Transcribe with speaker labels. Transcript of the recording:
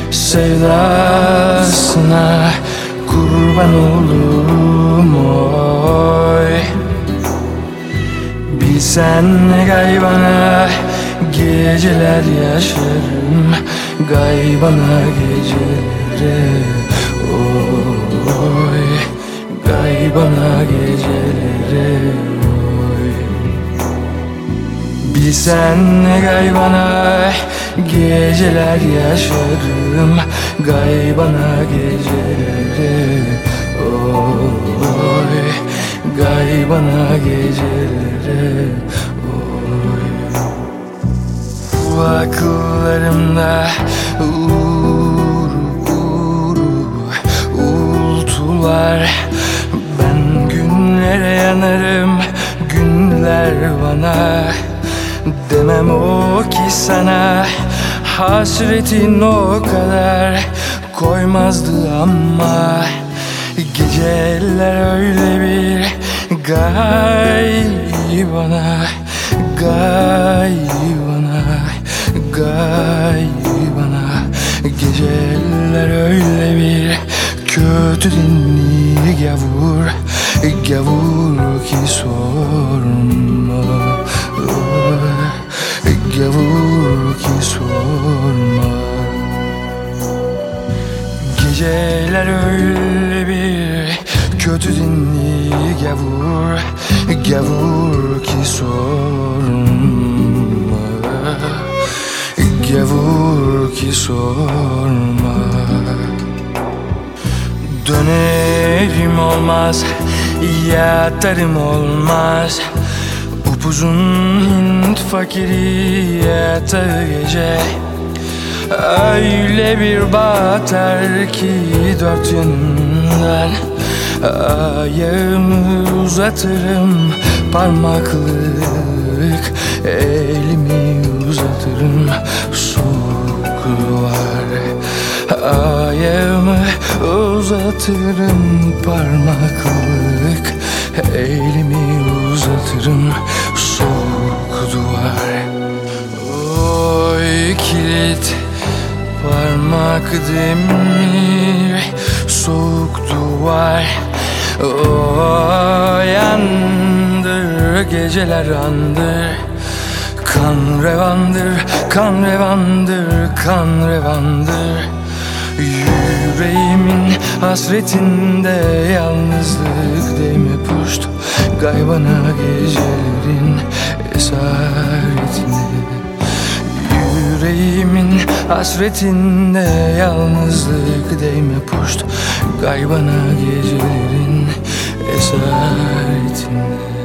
Speaker 1: sevdasına kurban olurum oy. Bilsen ne gaybana geceler yaşarım, gaybana geceleri oy, gaybana geceleri oy. Bilsen ne gaybana geceler yaşarım, gaybana geceleri oy, gaybana geceleri oy. Kulaklarımda uğultular, ben günlere yanarım, günler bana. Demem o ki sana, hasretin o kadar koymazdı ama geceler öyle bir gaybana, gaybana, gaybana. Geceler öyle bir kötü dinli gavur, gavur ki sorma, gavur ki sorma. Geceler öyle bir kötü dinli gavur, gavur ki sorma, gavur ki sorma. Dönerim olmaz, yatarım olmaz, upuzun Hint fakiri yatağı gece. Öyle bir batar ki dört yanından, ayağımı uzatırım parmaklık, elimi uzatırım soğuk duvar. Ayağımı uzatırım parmaklık, elimi uzatırım soğuk duvar. Oy kilit parmak demir, soğuk duvar. Oy yandır geceler andır, kan revandır, kan revandır, kan revandır. Yüreğimin hasretinde yalnızlık değme puşt, gaybana gecelerin esaretine. Yüreğimin hasretinde yalnızlık değme puşt, gaybana gecelerin esaretine.